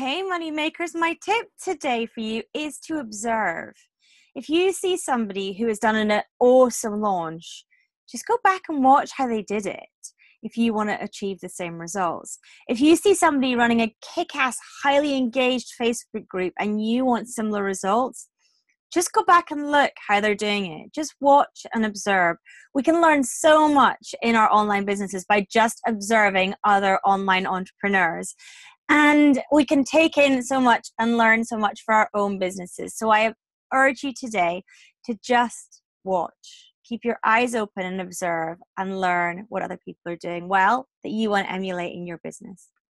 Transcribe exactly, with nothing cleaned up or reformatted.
Hey, money makers, my tip today for you is to observe. If you see somebody who has done an awesome launch, just go back and watch how they did it if you want to achieve the same results. If you see somebody running a kick-ass, highly engaged Facebook group and you want similar results, just go back and look how they're doing it. Just watch and observe. We can learn so much in our online businesses by just observing other online entrepreneurs. And we can take in so much and learn so much for our own businesses. So I urge you today to just watch. Keep your eyes open and observe and learn what other people are doing well that you want to emulate in your business.